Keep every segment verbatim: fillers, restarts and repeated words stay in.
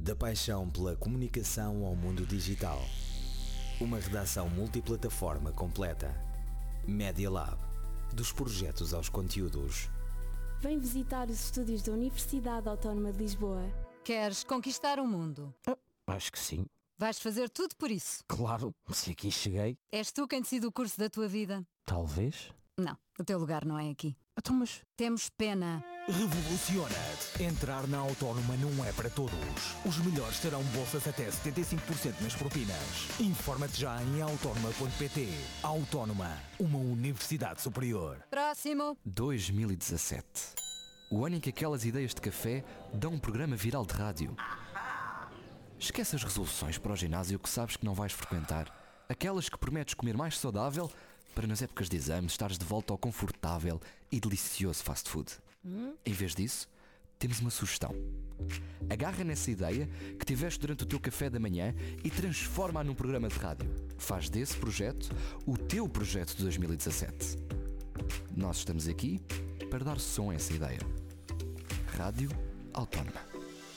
Da paixão pela comunicação ao mundo digital. Uma redação multiplataforma completa. Media Lab. Dos projetos aos conteúdos. Vem visitar os estúdios da Universidade Autónoma de Lisboa. Queres conquistar o mundo? Ah, acho que sim. Vais fazer tudo por isso? Claro, se aqui cheguei. És tu quem decide o curso da tua vida? Talvez. Não, o teu lugar não é aqui. Então, mas... Temos pena. Revoluciona-te. Entrar na Autónoma não é para todos. Os melhores terão bolsas até setenta e cinco por cento nas propinas. Informa-te já em autónoma ponto pt. Autónoma, uma universidade superior. Próximo. dois mil e dezassete. O ano em que aquelas ideias de café dão um programa viral de rádio. Esquece as resoluções para o ginásio que sabes que não vais frequentar. Aquelas que prometes comer mais saudável para nas épocas de exames estares de volta ao confortável e delicioso fast food. Hum? Em vez disso, temos uma sugestão. Agarra nessa ideia que tiveste durante o teu café da manhã e transforma-a num programa de rádio. Faz desse projeto o teu projeto de dois mil e dezassete. Nós estamos aqui para dar som a essa ideia. Rádio Autónoma.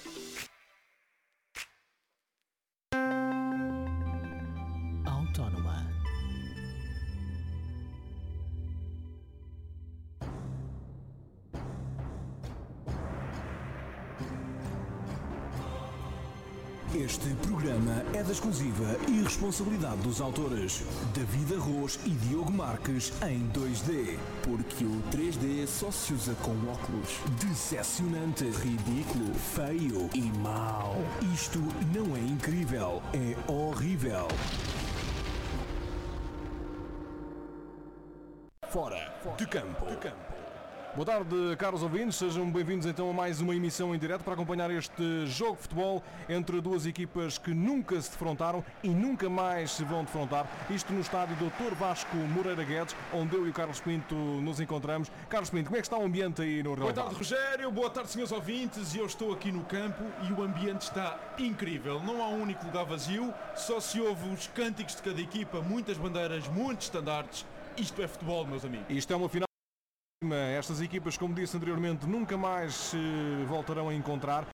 Autónoma. Este programa é da exclusiva e responsabilidade dos autores David Arroz e Diogo Marques em dois D, porque o três D só se usa com óculos. Decepcionante, ridículo, feio e mau. Isto não é incrível, é horrível. Fora de campo. De campo. Boa tarde, caros ouvintes, sejam bem-vindos então a mais uma emissão em direto para acompanhar este jogo de futebol entre duas equipas que nunca se defrontaram e nunca mais se vão defrontar. Isto no estádio doutor Vasco Moreira Guedes, onde eu e o Carlos Pinto nos encontramos. Carlos Pinto, como é que está o ambiente aí no relevado? Boa tarde, Rogério, boa tarde, senhores ouvintes. Eu estou aqui no campo e o ambiente está incrível. Não há um único lugar vazio, só se ouve os cânticos de cada equipa, muitas bandeiras, muitos estandartes. Isto é futebol, meus amigos. Isto é uma final. Estas equipas, como disse anteriormente, nunca mais se voltarão a encontrar.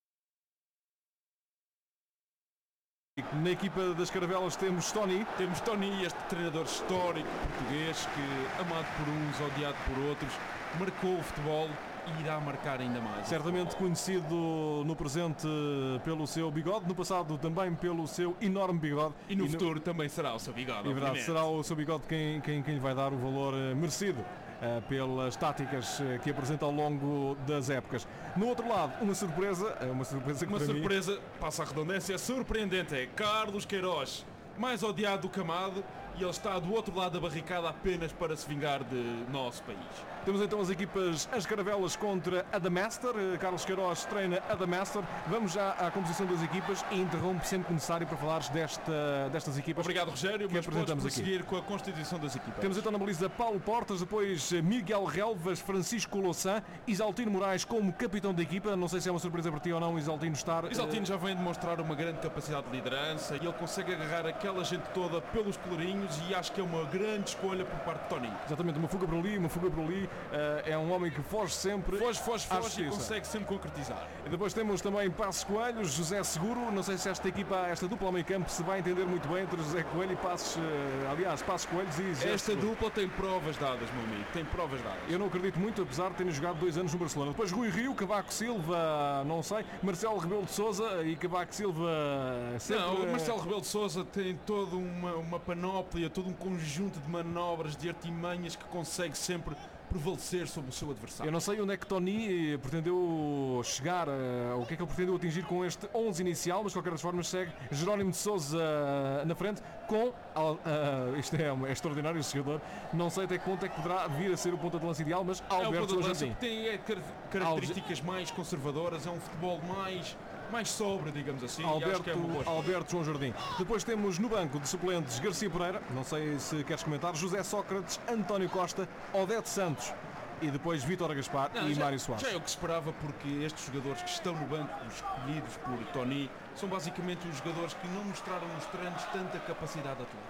Na equipa das Caravelas temos Tony. Temos Tony, este treinador histórico português que, amado por uns, odiado por outros, marcou o futebol e irá marcar ainda mais. Certamente conhecido no presente pelo seu bigode, no passado também pelo seu enorme bigode. E no e futuro no... também será o seu bigode. É verdade, será o seu bigode quem, quem, quem lhe vai dar o valor merecido uh, pelas táticas uh, que apresenta ao longo das épocas. No outro lado, uma surpresa, uma surpresa que Uma surpresa, mim... passa a redundância, surpreendente, é Carlos Queiroz, mais odiado do que amado, e ele está do outro lado da barricada apenas para se vingar de nosso país. Temos então as equipas, as Caravelas contra a The Master. Carlos Queiroz treina a The Master. Vamos já à composição das equipas e interrompo sempre que necessário para falares desta, destas equipas. Obrigado, Rogério, que mas apresentamos podes prosseguir aqui com a constituição das equipas. Temos então na baliza Paulo Portas, depois Miguel Relvas, Francisco Louçã, Isaltino Moraes como capitão da equipa. Não sei se é uma surpresa para ti ou não, Isaltino estar... Isaltino uh... já vem demonstrar uma grande capacidade de liderança e ele consegue agarrar aquela gente toda pelos colorinhos e acho que é uma grande escolha por parte de Tony. Exatamente, uma fuga por ali, uma fuga por ali. Uh, é um homem que foge sempre. Foge, foge, foge e consegue sempre concretizar. E depois temos também Passos Coelho, José Seguro. Não sei se esta equipa, esta dupla ao meio campo se vai entender muito bem entre José Coelho e Passos, uh, aliás, Passos Coelhos e José Esta Seguro. dupla tem provas dadas, meu amigo, tem provas dadas. Eu não acredito muito, apesar de terem jogado dois anos no Barcelona. Depois Rui Rio, Cavaco Silva, não sei, Marcelo Rebelo de Sousa e Cavaco Silva sempre... Não, o Marcelo Rebelo de Sousa tem toda uma, uma panóplia, todo um conjunto de manobras, de artimanhas que consegue sempre prevalecer sobre o seu adversário. Eu não sei onde é que Tony pretendeu chegar, uh, o que é que ele pretendeu atingir com este onze inicial, mas de qualquer forma segue Jerónimo de Sousa uh, na frente com, uh, uh, isto é, um, é extraordinário o jogador, não sei até que ponto é que poderá vir a ser o ponta de lança ideal, mas Alberto é Jardim. Tem é, características Alge... mais conservadoras, é um futebol mais... mais sobre, digamos assim. Alberto, que é uma Alberto João Jardim. Depois temos no banco de suplentes Garcia Pereira, não sei se queres comentar, José Sócrates, António Costa, Odete Santos e depois Vítor Gaspar não, e já, Mário Soares. Já é o que se esperava, porque estes jogadores que estão no banco, escolhidos por Tony, são basicamente os jogadores que não mostraram nos treinos tanta capacidade atlética.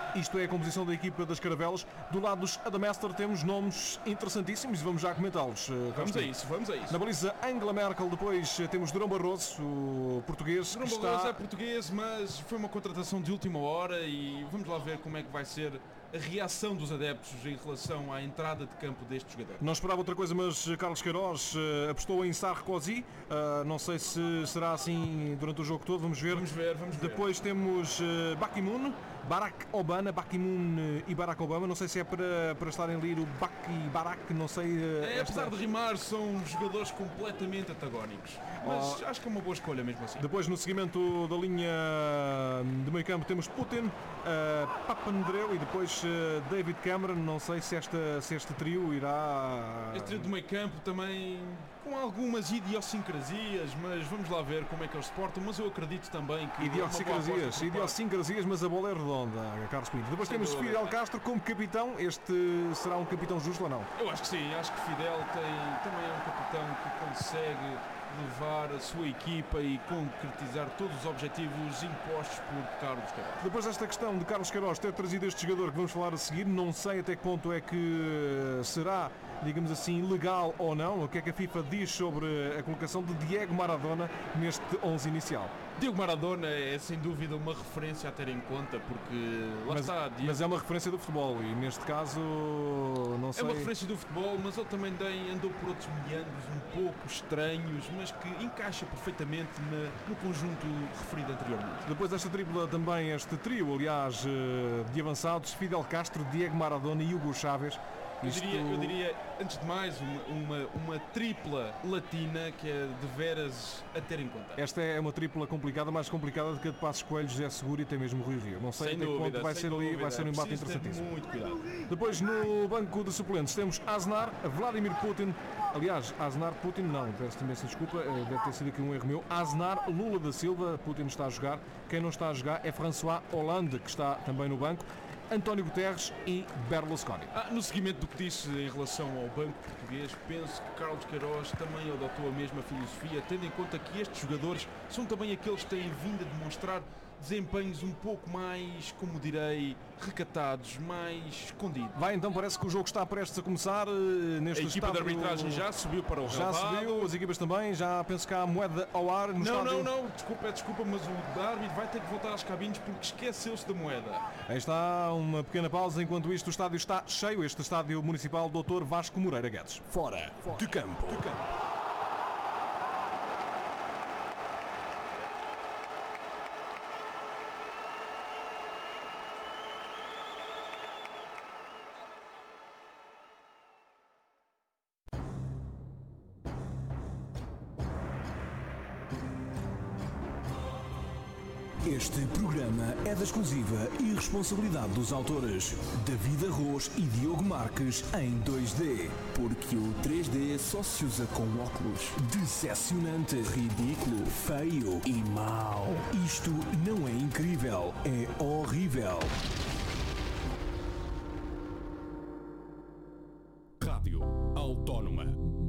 Isto é a composição da equipa das Caravelas. Do lado dos Adamaster temos nomes interessantíssimos e vamos já comentá-los. Vamos a isso, vamos a isso. Na baliza Angela Merkel, depois temos Durão Barroso, o português. Durão que Barroso está... é português, mas foi uma contratação de última hora e vamos lá ver como é que vai ser a reação dos adeptos em relação à entrada de campo deste jogador. Não esperava outra coisa, mas Carlos Queiroz uh, apostou em Sarkozy. Uh, não sei se será assim durante o jogo todo, vamos ver. Vamos ver, vamos ver. Depois temos uh, Bakimoun, Barack Obama, Bakimoun uh, e Barack Obama. Não sei se é para, para estarem a ler o Bak e Barack, não sei. Uh, é, esta... apesar de rimar, são jogadores completamente antagónicos. Mas oh. acho que é uma boa escolha mesmo assim. Depois, no seguimento da linha de meio campo, temos Putin, uh, Papandreou e depois uh, David Cameron. Não sei se, esta, se este trio irá... Este trio de meio campo também com algumas idiosincrasias, mas vamos lá ver como é que eles se portam. Mas eu acredito também que... Idiosincrasias, idiosincrasias, mas a bola é redonda, Carlos Pinto. Depois Sem temos dúvida. Fidel Castro como capitão. Este será um capitão justo ou não? Eu acho que sim, acho que Fidel tem, também é um capitão que consegue levar a sua equipa e concretizar todos os objetivos impostos por Carlos Queiroz. Depois desta questão de Carlos Queiroz ter trazido este jogador que vamos falar a seguir, não sei até que ponto é que será, digamos assim, legal ou não. O que é que a FIFA diz sobre a colocação de Diego Maradona neste onze inicial? Diego Maradona é sem dúvida uma referência a ter em conta, porque lá mas, está Diego... mas é uma referência do futebol e neste caso não sei... É uma referência do futebol, mas ele também andou por outros meandros um pouco estranhos, mas que encaixa perfeitamente na, no conjunto referido anteriormente. Depois desta tripla também este trio, aliás, de avançados, Fidel Castro, Diego Maradona e Hugo Chávez. Eu, Isto... diria, eu diria, antes de mais, uma, uma, uma tripla latina que é de veras a ter em conta. Esta é uma tripla complicada, mais complicada do que a de Passos Coelho, José Seguro e até mesmo Rui Rio. Não sei sem até que dúvida, ponto vai ser dúvida. ali, vai ser um embate interessantíssimo. Muito cuidado. Depois no banco de suplentes temos Aznar, Vladimir Putin, aliás, Aznar Putin, não, peço imensa desculpa, deve ter sido aqui um erro meu. Aznar Lula da Silva, Putin está a jogar. Quem não está a jogar é François Hollande, que está também no banco. António Guterres e Berlusconi. Ah, no seguimento do que disse em relação ao banco português, penso que Carlos Queiroz também adotou a mesma filosofia, tendo em conta que estes jogadores são também aqueles que têm vindo a demonstrar desempenhos um pouco mais, como direi, recatados, mais escondidos. Vai, então parece que o jogo está prestes a começar. Neste a equipa estádio... de arbitragem já subiu para o Já relvado. subiu, as equipas também, já penso que há moeda ao ar no não, estádio. Não, não, desculpa, desculpa, mas o árbitro vai ter que voltar às cabines porque esqueceu-se da moeda. Aí está uma pequena pausa, enquanto isto o estádio está cheio, este estádio municipal doutor Vasco Moreira Guedes. Fora, Fora. de campo. De campo. Este programa é da exclusiva e responsabilidade dos autores David Arroz e Diogo Marques em dois D, porque o três D só se usa com óculos. Decepcionante, ridículo, feio e mau. Isto não é incrível, é horrível. Rádio Autónoma.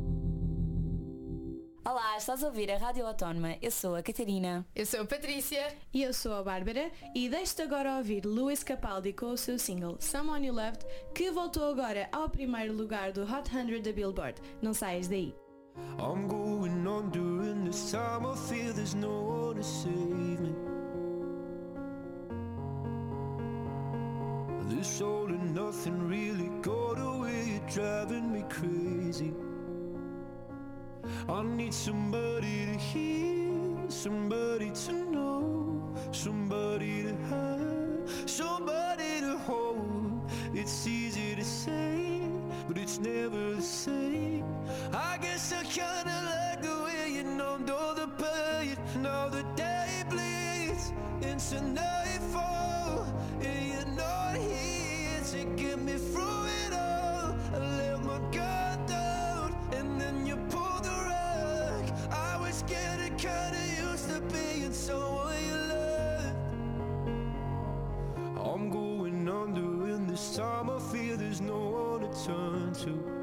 Olá, estás a ouvir a Rádio Autónoma. Eu sou a Catarina. Eu sou a Patrícia. E eu sou a Bárbara. E deixo-te agora ouvir Luís Capaldi com o seu single Someone You Loved, que voltou agora ao primeiro lugar do Hot cem da Billboard. Não saias daí. I'm going on during this time. I feel there's no one to save me. This all and nothing really got away, driving me crazy. I need somebody to hear, somebody to know, somebody to have, somebody to hold. It's easy to say, but it's never the same. I guess I kinda like the way you numbed all the pain. Now the day bleeds into nightfall, and you're not here to get me through it all. I let my guard down, and then you pulled the rug. I was getting kinda used to being someone you loved. I'm going under, and this time I feel there's no one to turn to.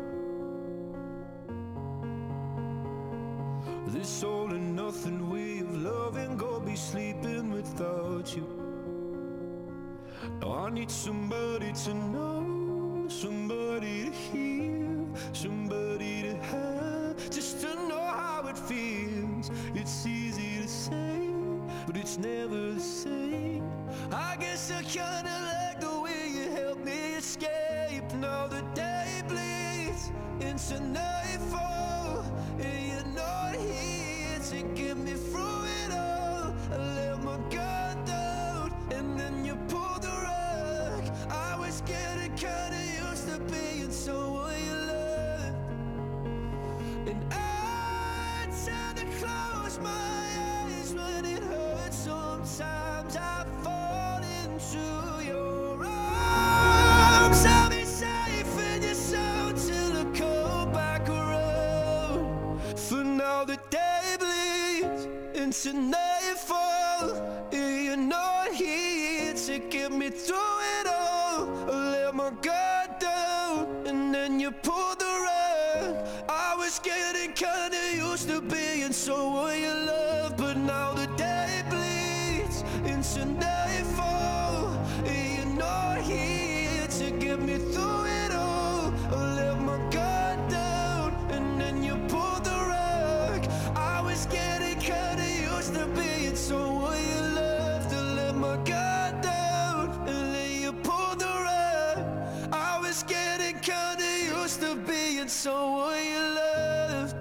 This all and nothing way of loving, go be sleeping without you. Oh, I need somebody to know, somebody to hear, somebody to have, just to know how it feels. It's easy to say, but it's never the same. I guess I kinda like the way you help me escape. Now the day bleeds into nightfall, and you're not here to get me through it all. I let my guard down, and then you pulled the rug. I was getting kinda used to being someone you loved, and I tend to close my eyes when it hurts. Sometimes I fall into your arms. I'll be safe in your soul till I come back around. For now the day bleeds into nightfall, and you're not here to get me through it all. I let my guard down, and then you pulled the rug. I was getting kinda used to being someone you love, but now the day bleeds into nightfall, and you're not here to get me through it all. I let my guard down, and then you pulled the rug. I was getting kinda used to being someone you loved. I let my guard down, and then you pulled the rug. I was getting kinda used to being someone you loved.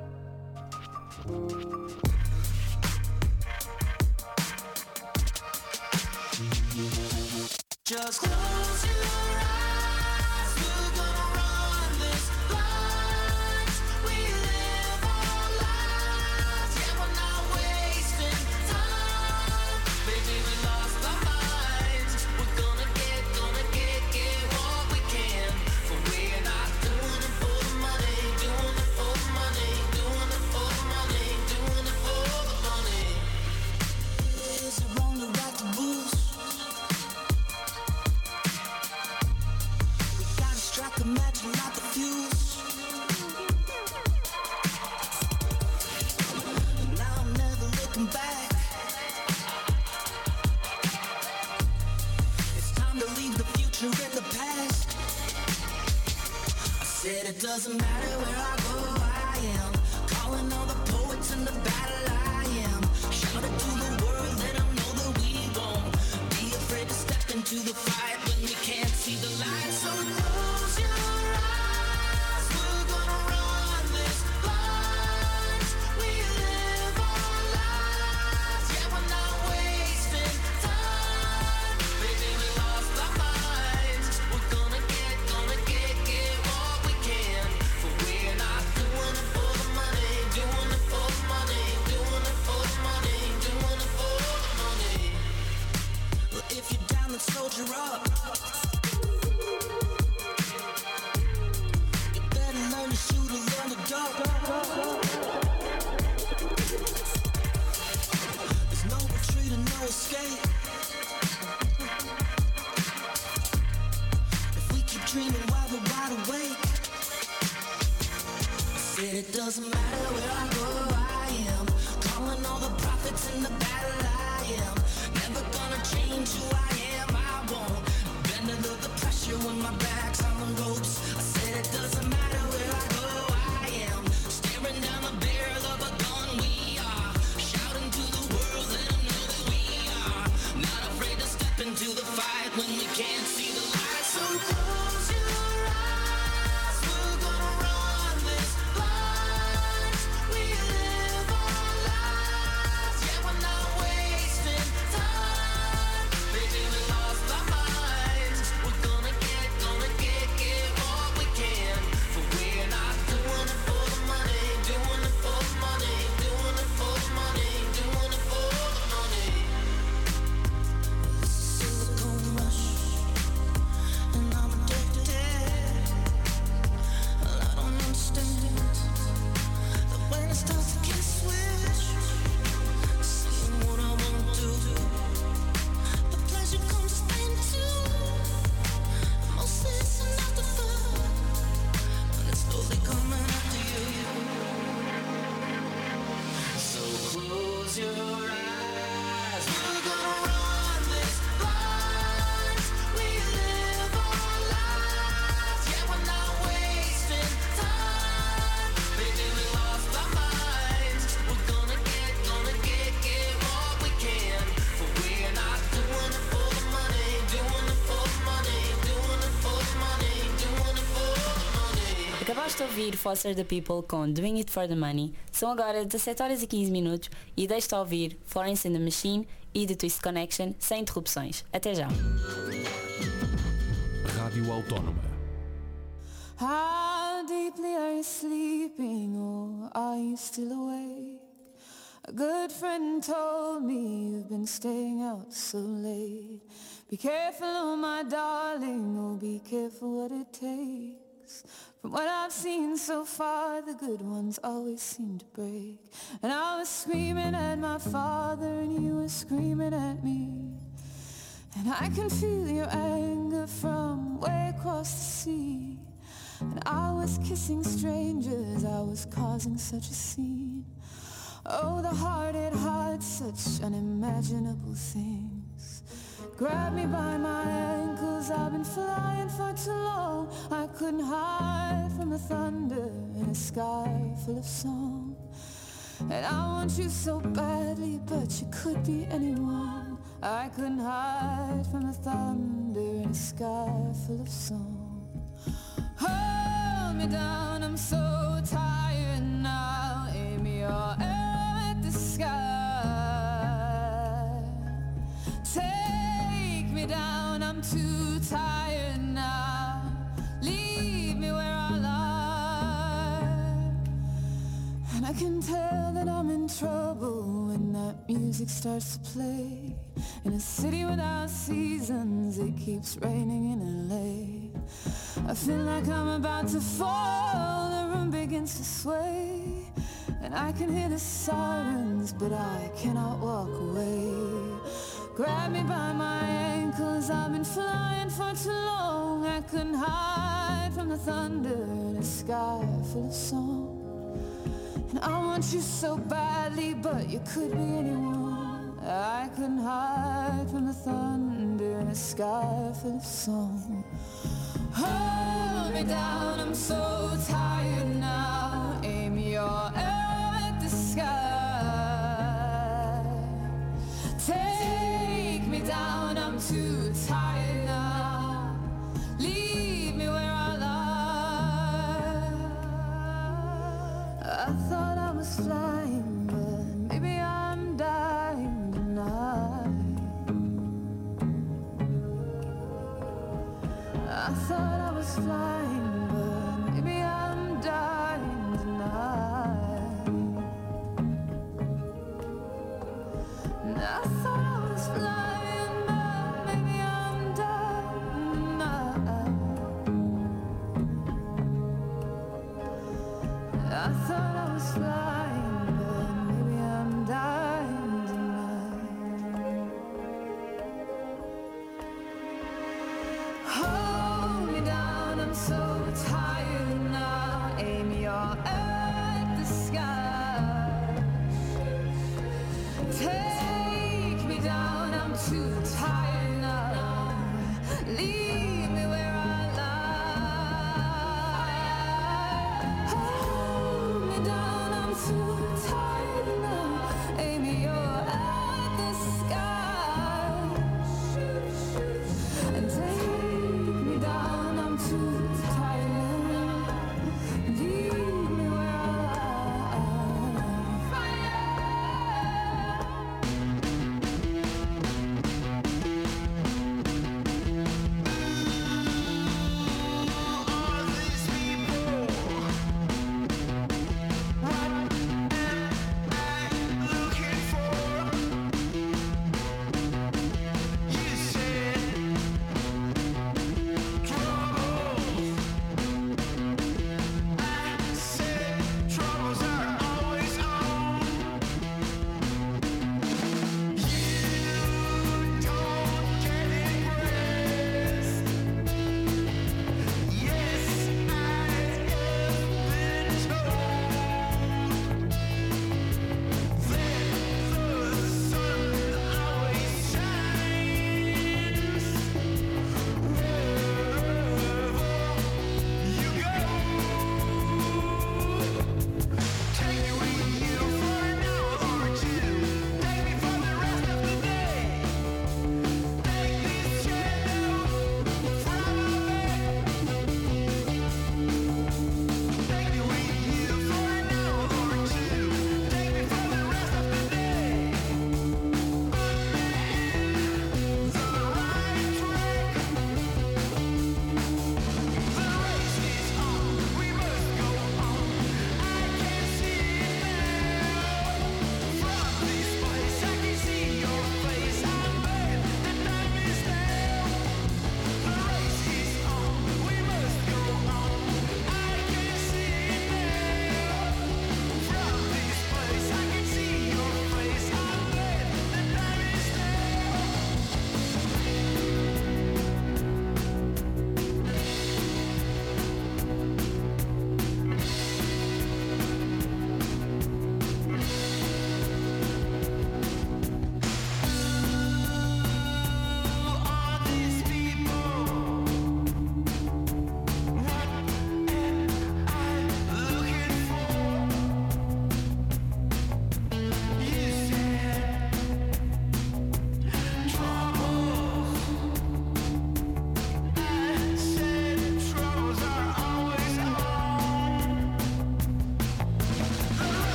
Just close your eyes, we're gonna run this blind. We live our lives, yeah, we're not wasting time. Baby, we lost our minds. We're gonna get, gonna get, get what we can. But we're not doing it for the money, doing it for the money, doing it for the money, doing it for the money. Is it wrong to rock the blues? Strike the match and not the fuse. Now I'm never looking back. It's time to leave the future in the past. I said it doesn't matter where I go, I am calling all the poets in the battle. I am shouting to the world, let them know that we won't be afraid to step into the fight when we can't see the light. So close your eyes, we're gonna run this blind. We live our lives, yeah, we're not wasting time. Baby, we lost our minds. We're gonna get, gonna get, get what we can. But we're not doing it for the money, doing it for the money, doing it for the money, doing it for the money. Well, if you're down, then soldier up. Learn to shoot and learn to duck. There's no retreat and no escape. If we keep dreaming while we're wide awake. I said it doesn't matter where I go, I am calling all the prophets in the battle. I am never gonna change who I am. I won't bend under the pressure when my back's on the ropes. I said it doesn't matter. Into the fight when we can't see the light. So close your eyes, we're gonna run this blind. We Acabaste de ouvir Foster the People com Doing It For The Money. São agora dezassete horas e quinze minutos e deixe-te ouvir Florence and the Machine e The Twist Connection sem interrupções. Até já. Rádio Autónoma. How deeply are you sleeping, or are you still awake? A good friend told me you've been staying out so late. Be careful, oh my darling, oh be careful what it takes. From what I've seen so far, the good ones always seem to break. And I was screaming at my father and you were screaming at me. And I can feel your anger from way across the sea. And I was kissing strangers, I was causing such a scene. Oh, the heart, it hides such unimaginable things. Grab me by my ankles, I've been flying for too long. I couldn't hide from the thunder in a sky full of song. And I want you so badly, but you could be anyone. I couldn't hide from the thunder in a sky full of song. Hold me down, I'm so tired now. Aim your arrow at the sky. Take me down, I'm too tired now. Leave me where I lie. And I can tell that I'm in trouble when that music starts to play. In a city without seasons, it keeps raining in L A. I feel like I'm about to fall, the room begins to sway. And I can hear the sirens, but I cannot walk away. Grab me by my ankles, I've been flying for too long. I couldn't hide from the thunder in a sky full of song. And I want you so badly, but you could be anyone. I couldn't hide from the thunder in a sky full of song. Hold me down, I'm so tired now. Aim your arrow at the sky. Take me down, I'm too tired now. Leave me where I lie. I thought I was flying, but maybe I'm dying tonight. I thought I was flying, but maybe I'm dying tonight. And I thought I was flying, but maybe I'm dying tonight. I thought I was flying, but maybe I'm dying tonight. Hold me down, I'm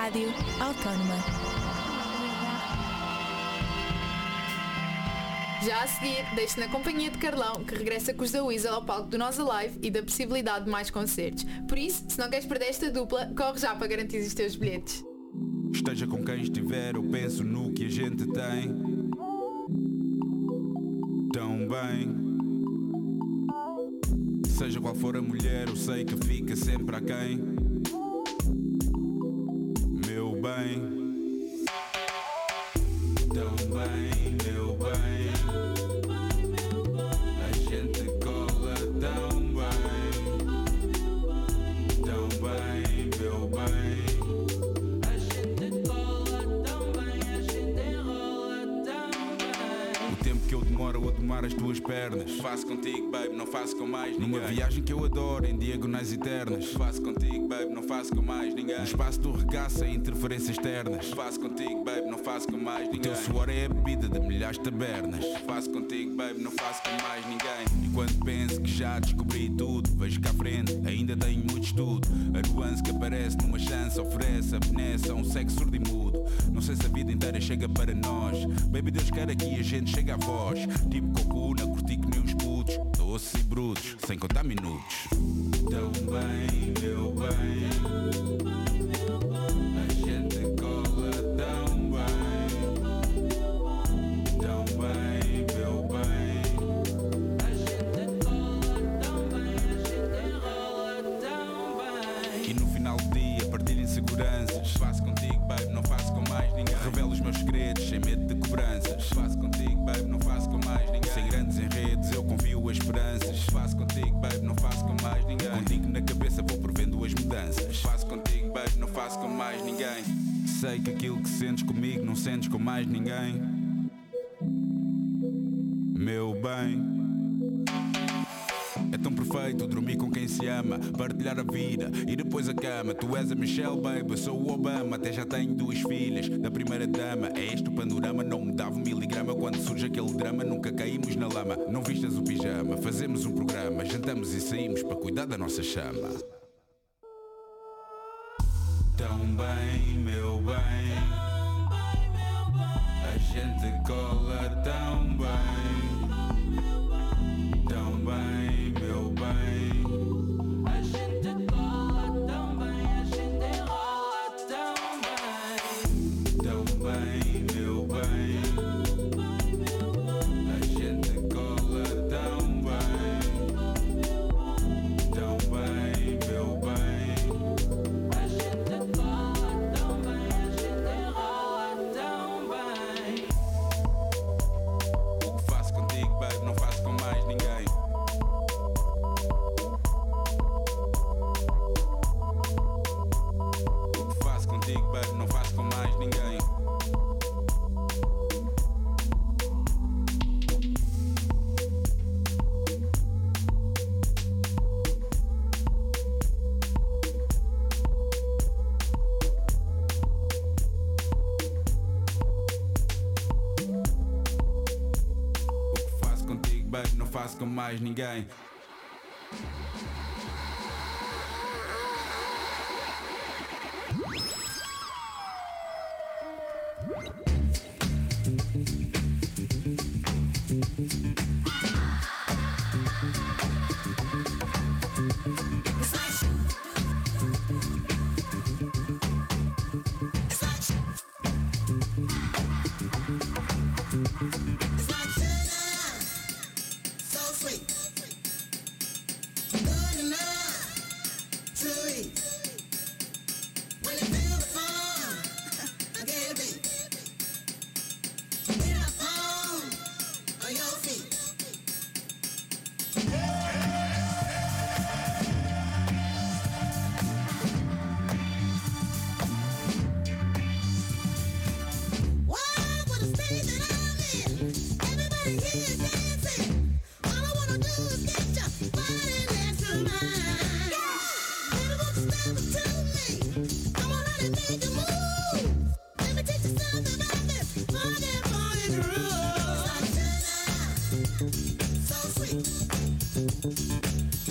Rádio Autónoma. Já a seguir, deixo na companhia de Carlão, que regressa com os da Weasel ao palco do Nós Alive e da possibilidade de mais concertos. Por isso, se não queres perder esta dupla, corre já para garantir os teus bilhetes. Esteja com quem estiver, eu penso no que a gente tem. Tão bem. Seja qual for a mulher, eu sei que fica sempre aquém. Meu bem. Tão bem, meu bem. A gente cola tão bem. Tão bem, meu bem. A gente cola tão bem, a gente enrola tão bem. O tempo que eu demoro a domar as tuas pernas, faço contigo, baby, não faço com mais ninguém. Numa viagem que eu adoro, em diagonais eternas, faço contigo, baby, não faço com mais ninguém. No espaço do regaço, sem interferências externas, faço contigo, baby, não faço com mais ninguém. O teu suor é a bebida de milhares de tabernas, faço contigo, baby, não faço com mais ninguém. E quando penso que já descobri tudo, vejo cá à frente, ainda tenho muito estudo. A nuance que aparece numa chance oferece a benesse a um sexo surdo e mudo. Não sei se a vida inteira chega para nós, baby, Deus quer aqui a gente chega à voz. Tipo coco na curti que nem uns putos, doces e brutos, sem contar minutos. Tão bem, meu bem. A gente cola tão bem. Tão bem, meu bem. A gente cola tão bem, a gente enrola tão bem. E no final do dia partilho inseguranças, faço contigo, baby, não faço com mais ninguém. Revelo os meus segredos sem medo de cobranças, faço contigo, baby, não faço com mais ninguém. Sem grandes enredos eu confio as esperanças, faço contigo, baby, não faço com mais ninguém. Contigo na cabeça vou prevendo as mudanças, faço contigo, baby, não faço com mais ninguém. Sei que aquilo que sentes comigo não sentes com mais ninguém. Meu bem. É tão perfeito dormir com quem se ama, partilhar a vida e depois a cama. Tu és a Michelle, baby, eu sou o Obama. Até já tenho duas filhas, da primeira dama. É este o panorama, não me dava um miligrama. Quando surge aquele drama, nunca caímos na lama. Não vistas o pijama, fazemos um programa, jantamos e saímos para cuidar da nossa chama. Tão bem, meu bem. A gente cola tão bem. Tão bem, meu bem. A gente cola tão bem, a gente enrola tão bem. Tão bem, meu bem. A gente cola tão bem. Tão bem, meu bem. A gente cola tão bem, a gente enrola tão bem. O que faço contigo, baby, não faço com mais ninguém. Baby, não faço com mais ninguém. O que faço contigo, baby, não faço com mais ninguém.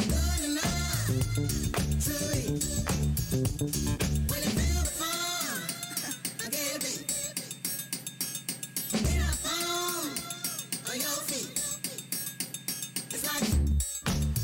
When you feel the fun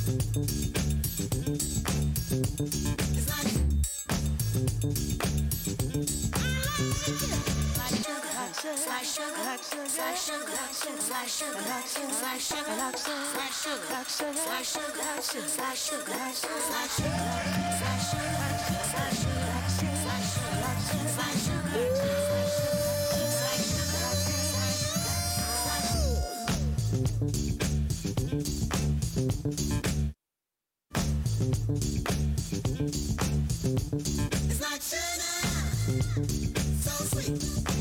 It's like sugar, so sweet.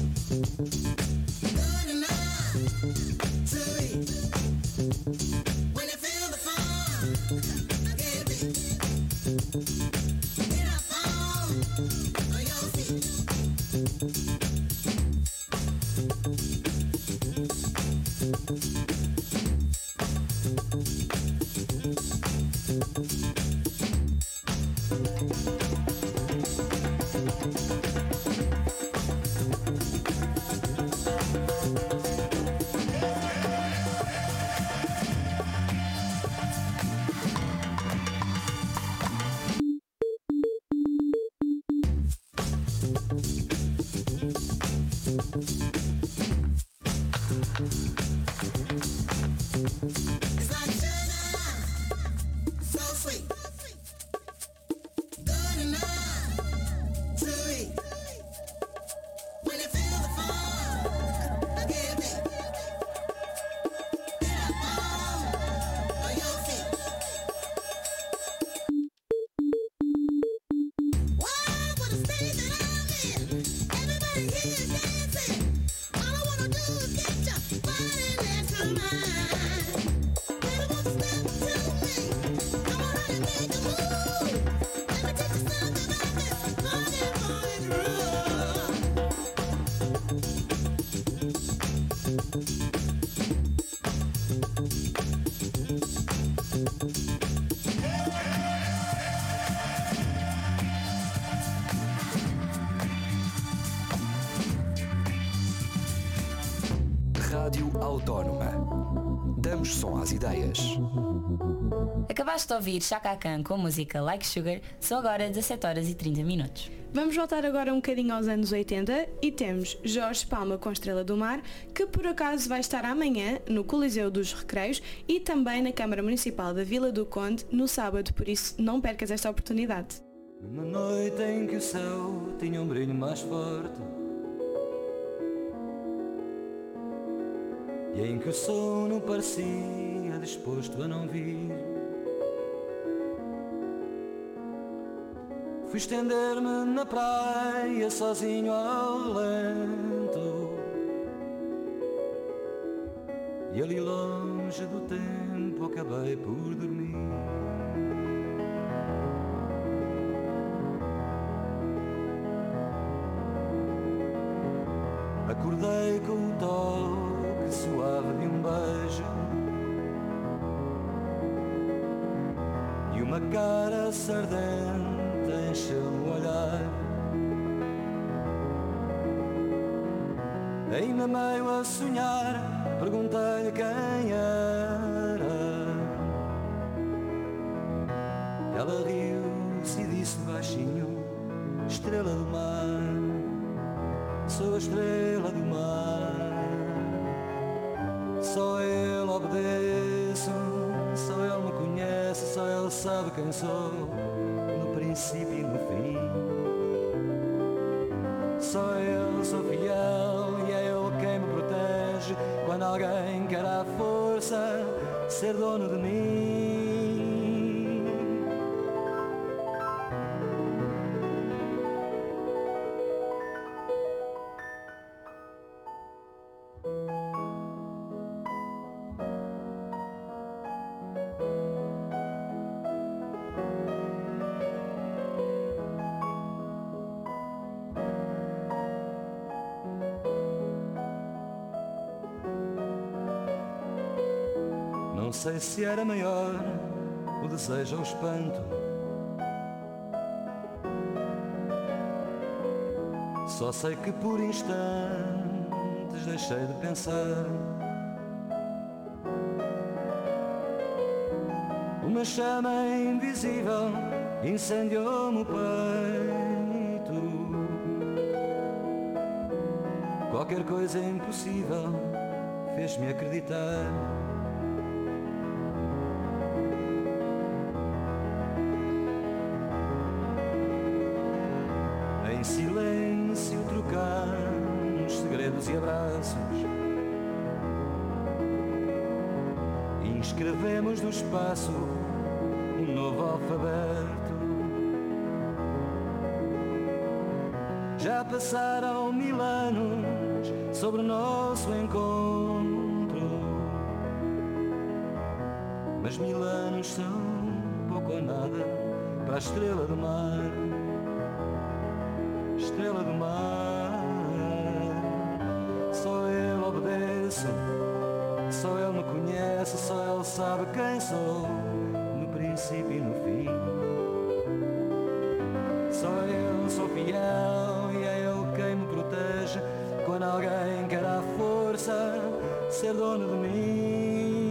Good enough to eat. When you feel the fun, I can't beat. Get up on your feet. It's like sugar, so sweet. Good enough to eat. When you feel the fun, I can't beat. Get up on your feet. Wow, what a state that I'm in. Everybody here is dancing. All I wanna do is get your body next to mine. Baby, won't you step to me? Come on and make a move. Let me take you something about this funky, funky groove. Rádio Autónoma. Damos som às ideias. Acabaste de ouvir Chaka Khan com a música Like Sugar, são agora dezassete horas e trinta minutos. Vamos voltar agora um bocadinho aos anos oitenta e temos Jorge Palma com Estrela do Mar, que por acaso vai estar amanhã no Coliseu dos Recreios e também na Câmara Municipal da Vila do Conde no sábado, por isso não percas esta oportunidade. Numa noite em que o céu tinha um brilho mais forte e em que o sono parecia disposto a não vir, fui estender-me na praia sozinho ao lento, e ali longe do tempo acabei por dormir. Acordei com o toque suave de um beijo e uma cara sardenta encheu-me o olhar. Ainda meio a sonhar, perguntei-lhe quem era. Ela riu-se e disse baixinho: estrela do mar, sou a estrela do mar. Só ele obedeço, só ele me conhece, só ele sabe quem sou, no princípio e no fim. Só ele sou fiel e é ele quem me protege quando alguém quer à força ser dono de mim. Não sei se era maior o desejo ou o espanto, só sei que por instantes deixei de pensar. O Uma chama invisível incendiou-me o peito. Qualquer coisa impossível fez-me acreditar. Em silêncio trocamos segredos e abraços. Escrevemos no espaço um novo alfabeto. Já passaram mil anos sobre o nosso encontro, mas mil anos são pouco ou nada para a estrela do mar. Estrela do mar, só ele obedece. Só ele me conhece, só ele sabe quem sou, no princípio e no fim. Só eu sou fiel e é ele quem me protege quando alguém quer à força ser dono de mim.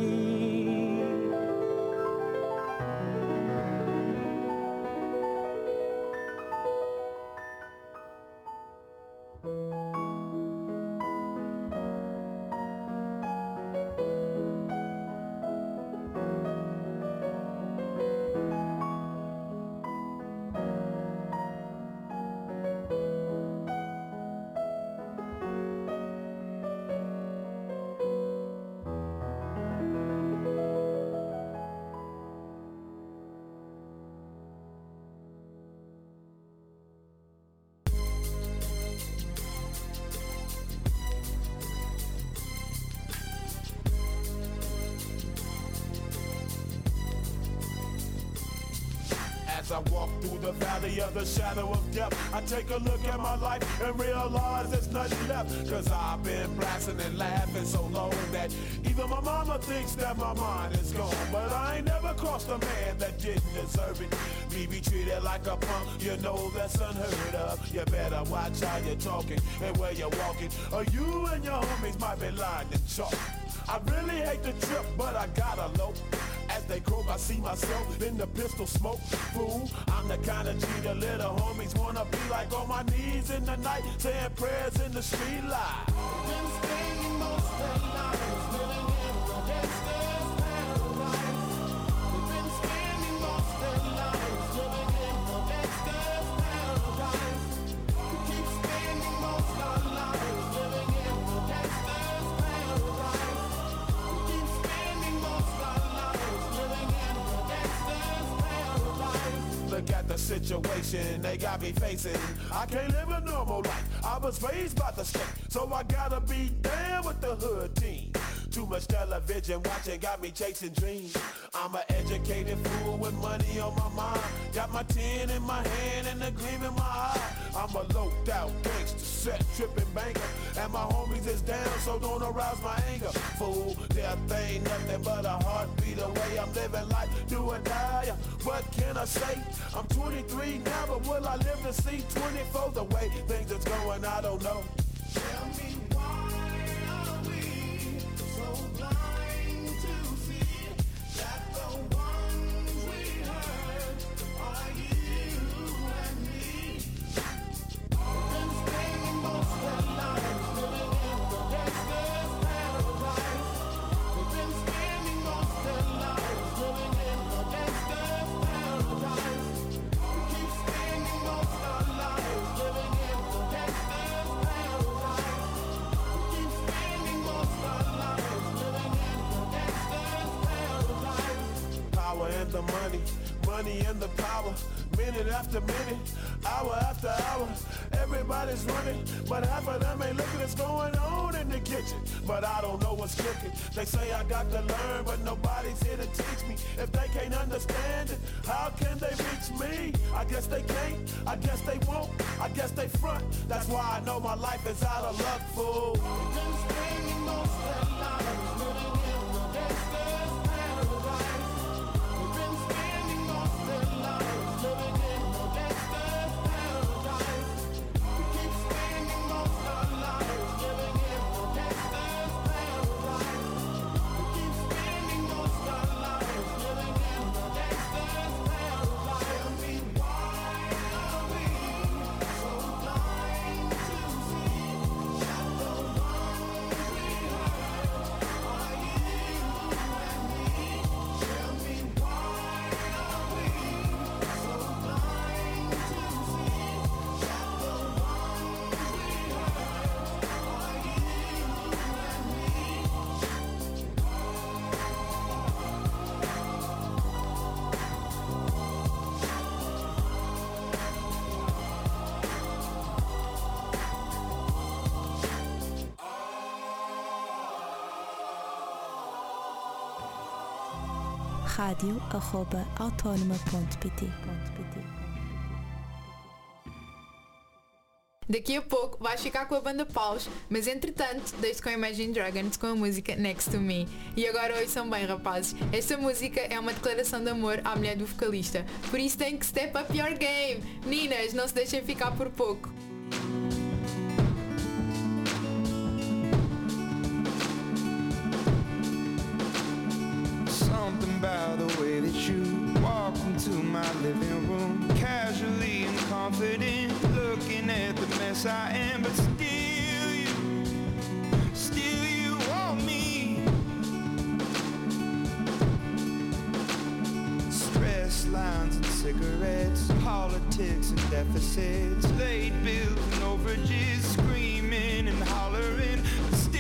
As I walk through the valley of the shadow of death, I take a look at my life and realize there's nothing left. Cause I've been blasting and laughing so long that even my mama thinks that my mind is gone. But I ain't never crossed a man that didn't deserve it. Me be treated like a punk, you know that's unheard of. You better watch how you're talking and where you're walking, or you and your homies might be lying in chalk. I really hate the trip, but I gotta low. As they croak, I see myself in the pistol smoke. Fool, I'm the kind of G the little homies wanna be like, on my knees in the night, saying prayers in the street light. Been spending most of their lives living in the gangster's paradise. We've been spending most of their lives living in the gangster's paradise. We keep spending most of our lives living in the gangster's paradise. We keep spending most of our lives living in the gangster's paradise. Look at the situation they got me facing. I can't live a normal life. I was raised by the state, so I gotta be down with the hood team. Too much television watching got me chasing dreams. I'm an educated fool with money on my mind. Got my tin in my hand and a gleam in my eye. I'm a loped out gangster, set tripping banker, and my homies is down, so don't arouse my anger. Fool, death ain't nothing but a heartbeat away. I'm living life, do or die. What can I say? I'm twenty-three now, but will I live to see twenty-four? The way things is going, I don't know. Tell me why are we so blind to see that the ones we hurt are you and me? We've been spending most of our lives living in the gangster's paradise. We've been spending most of our lives living in the gangster's paradise. We keep spending most of our lives living in the gangster's paradise. We keep spending most of our lives living in the gangster's paradise. Power and the money, money and the power. Minute after minute, hour after hour, everybody's running, but half of them ain't looking what's going on in the kitchen. But I don't know what's cooking. They say I got to learn, but nobody's here to teach me. If they can't understand it, how can they reach me? I guess they can't, I guess they won't, I guess they front. That's why I know my life is out of luck, fool. We've been spending most of our lives living in the gangster's paradise. We've been spending most of our lives living in the gangster's paradise. We keep spending most of our lives living in the gangster's paradise. We keep spending most of our lives living in the gangster's rádio arroba autónoma ponto pt. Daqui a pouco vais ficar com a banda Paus, mas entretanto deixo com a Imagine Dragons com a música Next to Me. E agora ouçam bem, rapazes, esta música é uma declaração de amor à mulher do vocalista, por isso tem que step up your game. Meninas, não se deixem ficar por pouco. Something about the way that you walked into my living room, casually and confident, looking at the mess I am, but still you, still you want me. Stress lines and cigarettes, politics and deficits, late bills and overages, screaming and hollering, but still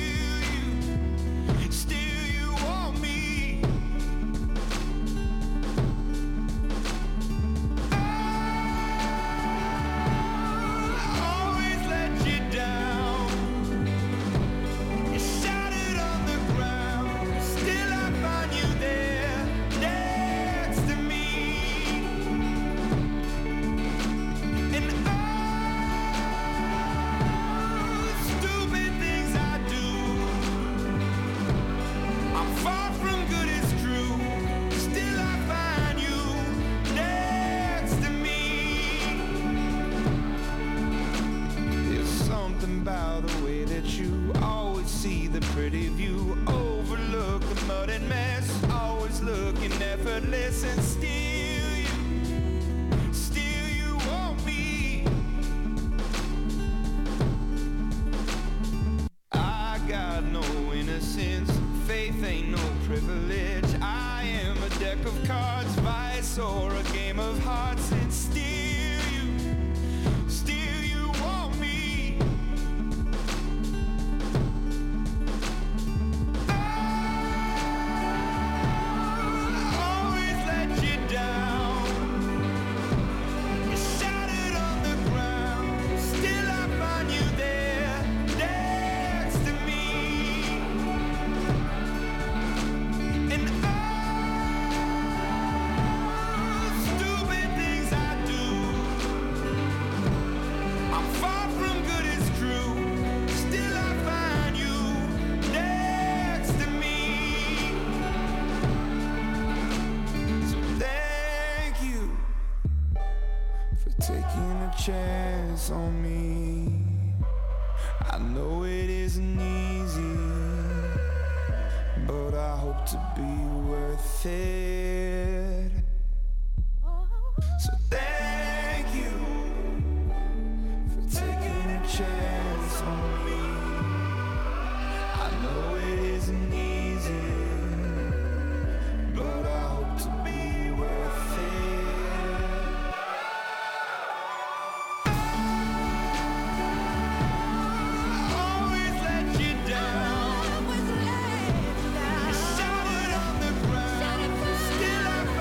you, still you want me. Pretty view, overlook the mud and mess, always looking effortless, and still you, still you want me. I got no innocence, faith ain't no privilege, I am a deck of cards, vice or a game of hearts, and still you, still you want me. Chance on me. I know it isn't easy, but I hope to be worth it. So thank you for taking a chance on me. I know it isn't easy, but I hope to be worth it. Still I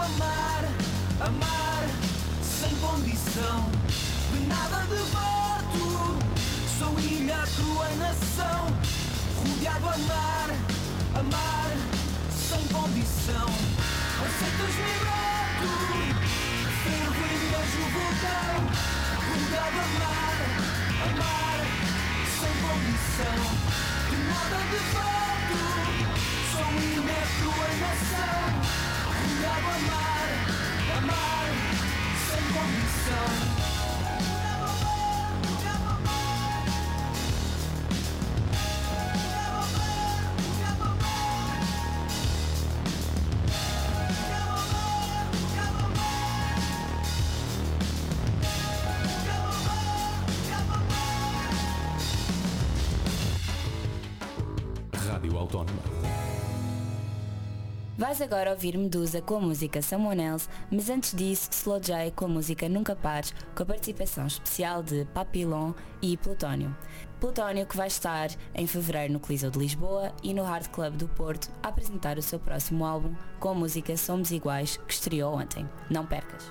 amar, amar sem condição. De nada devoto, sou ilha, crua nação. Rodeado a amar, amar sem condição. Aceitas-me grato, fervo e mesmo vulcão. Rodeado a amar, amar sem condição. De nada devoto, sou ilha, crua nação. Rodeado a amar, amar sem condição. Rádio Autónoma. Vais agora ouvir Medusa com a música Someone Else, mas antes disso Slow J com a música Nunca Pares, com a participação especial de Papillon e Plutónio. Plutónio que vai estar em fevereiro no Coliseu de Lisboa e no Hard Club do Porto a apresentar o seu próximo álbum com a música Somos Iguais, que estreou ontem. Não percas!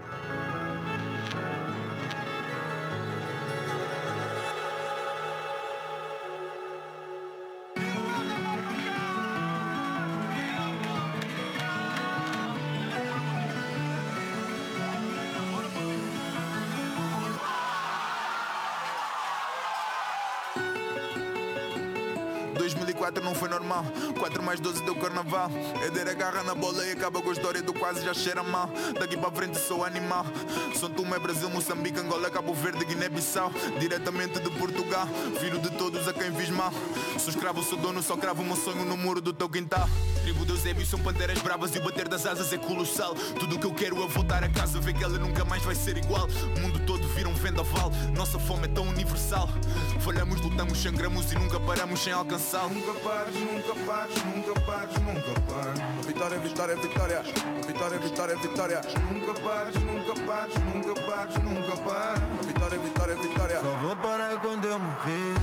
dois mil e quatro não foi normal, quatro mais doze deu carnaval. Éder agarra na bola e acaba com a história do quase já cheira mal. Daqui para frente sou animal. São Tomé, Brasil, Moçambique, Angola, Cabo Verde, Guiné-Bissau. Diretamente de Portugal, filho de todos a quem fiz mal. Sou escravo, sou dono, só cravo o meu sonho no muro do teu quintal. Tribo de Eusébio são panteras bravas e o bater das asas é colossal. Tudo o que eu quero é voltar a casa, ver que ela nunca mais vai ser igual. O mundo todo vira um vendaval, nossa fome é tão universal. Falhamos, lutamos, sangramos e nunca paramos sem alcançar. Nunca pares, nunca pares, nunca pares, nunca pares. Vitória, vitória, vitória. Vitória, vitória, vitória. Nunca pares, nunca pares, nunca pares, nunca pares. Vitória, vitória, vitória. Só vou parar quando eu morrer.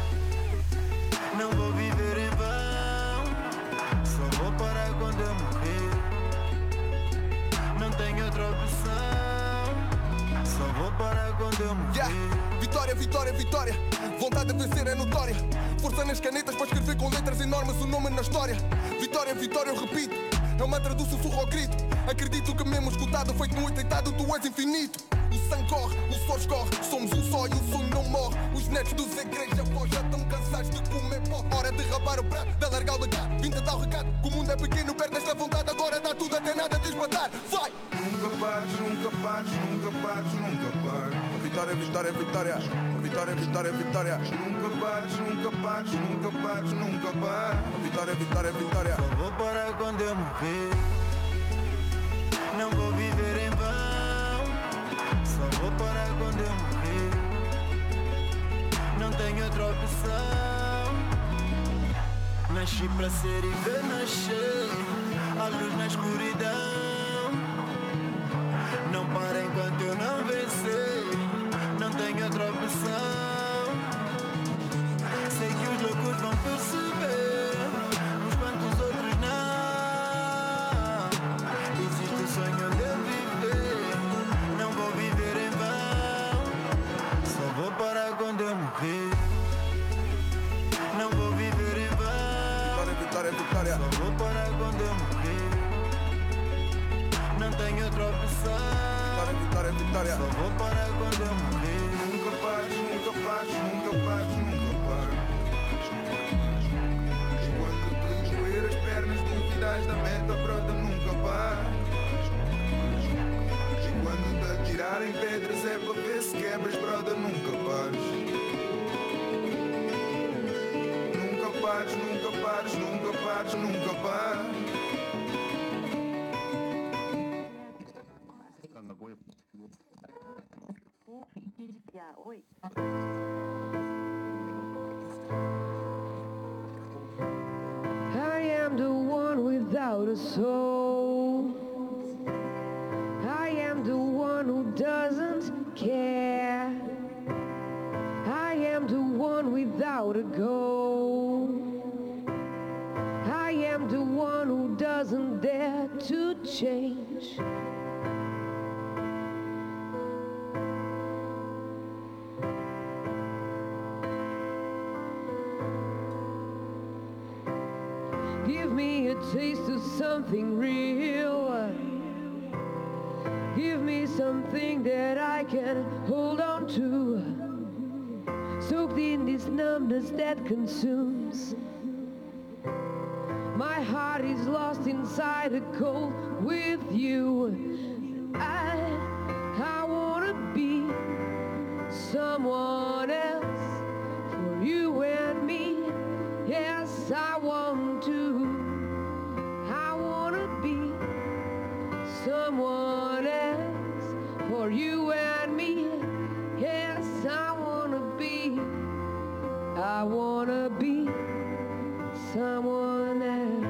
Não vou viver em vão. Só vou parar quando eu morrer. Não tenho outra opção. Só vou parar quando eu morrer. Yeah. Vitória, vitória, vitória. Vontade de vencer é notória. Força nas canetas para escrever com letras enormes o nome na história. Vitória, vitória, eu repito. É o mantra do sussurro ao grito. Acredito que mesmo escutado, feito no oitentado, tu és infinito. O sangue corre, o suor escorre. Somos um só e o sonho não morre. Os netos dos igrejas pós já estão cansados de comer pó. Hora de rabar o prato, de alargar o legado. Vim de dar o recado, que o mundo é pequeno, perde esta vontade. Agora dá tudo até nada de espantar. Vai! Nunca pares, nunca pares, nunca pares, nunca pares. Vitória, vitória, vitória. Vitória, vitória, vitória. Nunca pares, nunca pares, nunca pares, nunca pares. Vitória, vitória, vitória. Só vou parar quando eu morrer. Não vou viver em vão. Só vou parar quando eu morrer. Não tenho outra opção. Nasci para ser e ver nascer a luz na escuridão. Não para enquanto eu não vencer. Não tenho outra opção. Sei que os loucos vão perceber, uns quantos outros não. Existe o sonho de eu viver. Não vou viver em vão. Só vou parar quando eu morrer. Não vou viver em vão. Vitória, vitória, vitória. Só vou parar quando eu morrer. Não tenho outra opção. Vitória, vitória, vitória. Só vou parar quando eu morrer. Nunca pares, nunca pares, nunca pares, nunca pares. Enquanto te doer as pernas, duvidas da meta, brota, nunca pares. Enquanto te atirarem pedras é para ver se quebras, brota, nunca pares. Nunca pares, nunca pares, nunca pares, nunca pares. I am the one without a soul. I am the one who doesn't care. I am the one without a goal. I am the one who doesn't wasn't there to change. Give me a taste of something real. Give me something that I can hold on to. Soaked in this numbness that consumes. My heart is lost inside a cold with you. I, I wanna be someone else for you and me. Yes, I want to. I wanna be someone else for you and me. Yes, I wanna be. I wanna be someone else.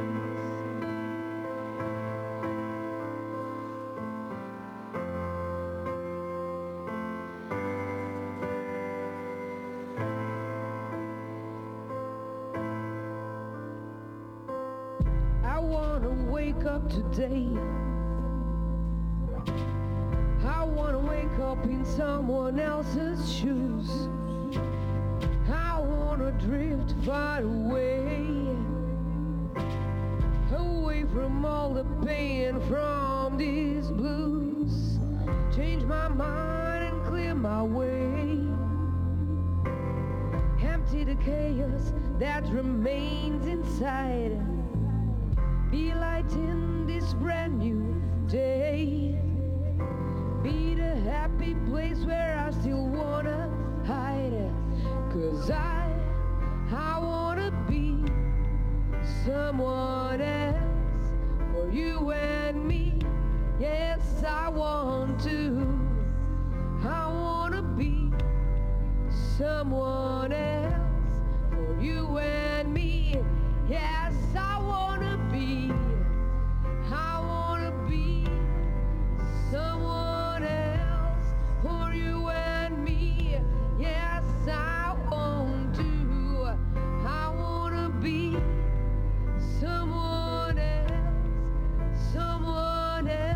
I wanna wake up today. I wanna wake up in someone else's shoes. I wanna drift far away, away from all the pain, from these blues. Change my mind and clear my way. Empty the chaos that remains inside. Be light in this brand new day. Be the happy place where I still wanna hide. Cause I, I wanna be someone else for you and me. Yes, I want to. I wanna be someone else for you and me. Yes, I wanna be. I wanna be someone else for you and me. Yes, I want to. I wanna be someone else, someone else.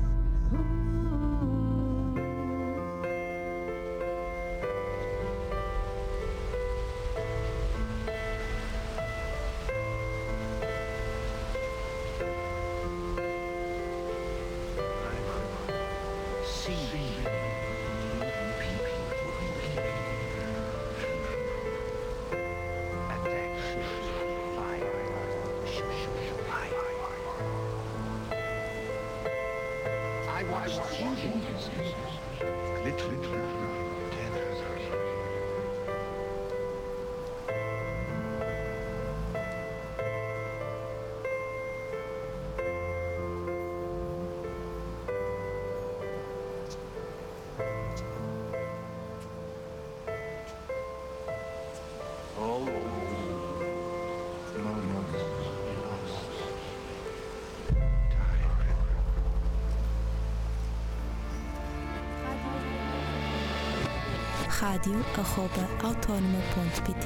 I watched you literally all rádio arroba autónoma ponto pt.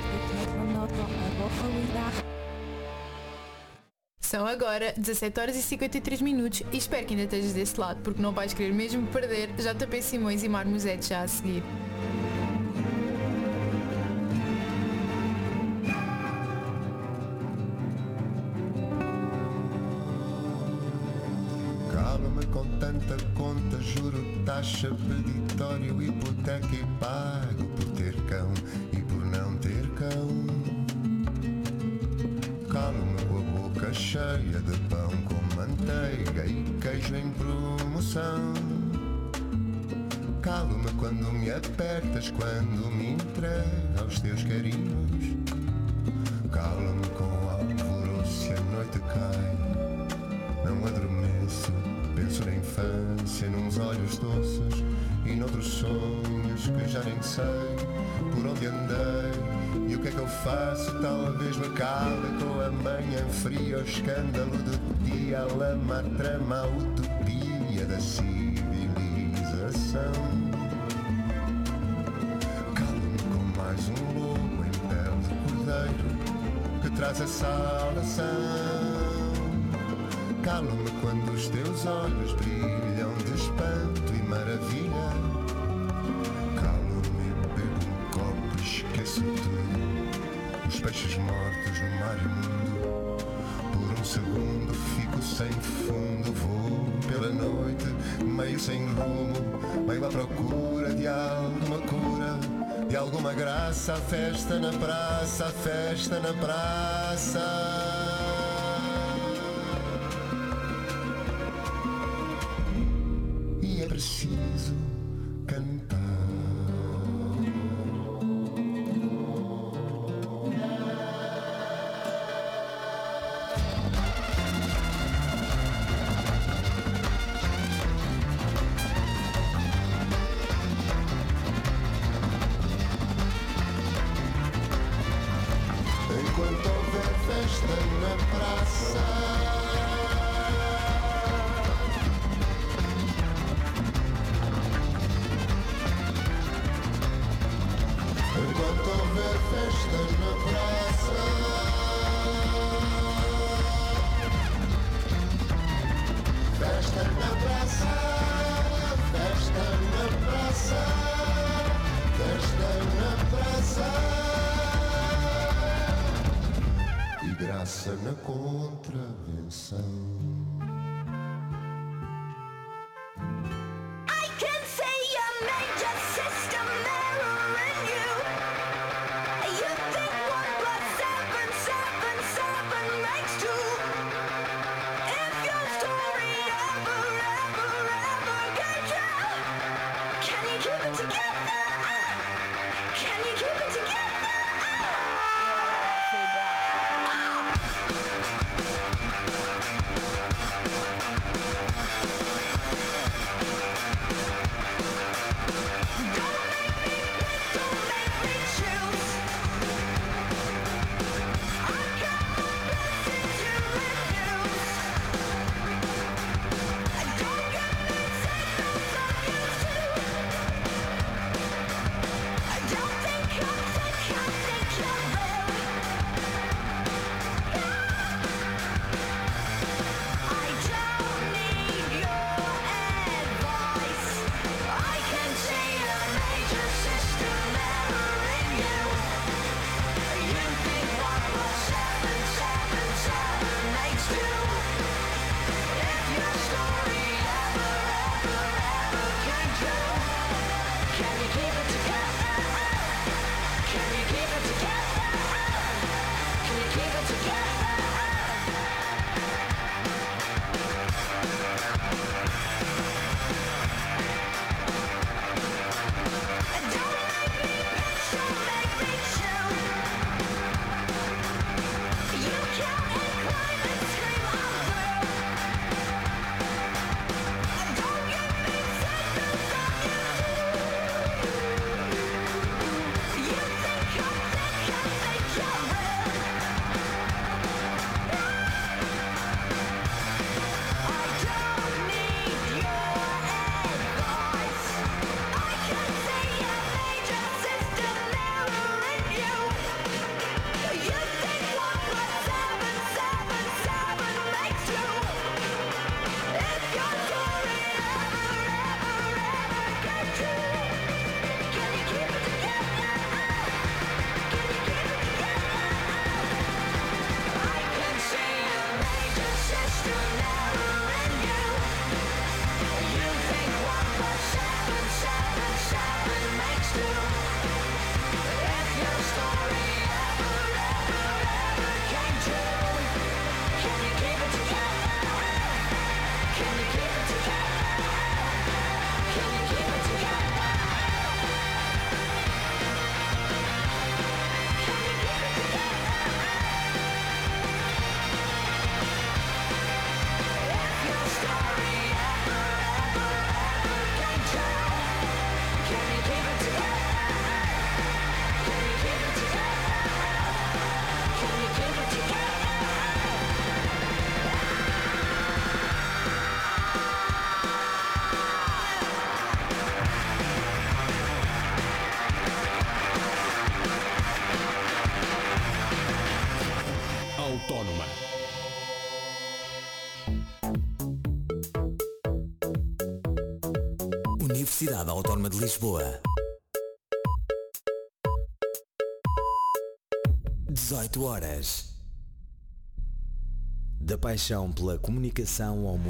São agora dezassete horas e cinquenta e três minutos e espero que ainda estejas desse lado, porque não vais querer mesmo perder J P Simões e Marmosete já a seguir. Cala-me com tanta conta, juro, taxa, peditório, hipoteca e pago por ter cão e por não ter cão. Calo-me com a boca cheia de pão com manteiga e queijo em promoção. Calo-me quando me apertas, quando me entrega aos teus carinhos. Calo-me com alvoroço se a noite cai. Não adormeço, penso na infância, nos olhos doces e noutros sonhos que já nem sei por onde andei. E o que é que eu faço? Talvez me cale com a manhã fria, o escândalo do dia, a lama, a trama, a utopia da civilização. Calo-me com mais um lobo em pele de cordeiro que traz a salvação. Cala-me quando os teus olhos brilham de espanto e maravilha. Cala-me, bebo um copo e esqueço tudo. Os peixes mortos no mar imundo. Por um segundo fico sem fundo. Vou pela noite, meio sem rumo, meio à procura de alguma cura, de alguma graça. A festa na praça, a festa na praça. E é preciso cantar. Enquanto houver festa na praça, enquanto houver festa na praça, festa na praça, festa na praça, festa na praça. Graça na contravenção. I can see your major system error in you. You think one plus seven, seven, seven makes two. If your story ever, ever, ever gets true, can you keep it together? Can you keep it together? Universidade Autónoma de Lisboa. dezoito horas. Da paixão pela comunicação ao mundo.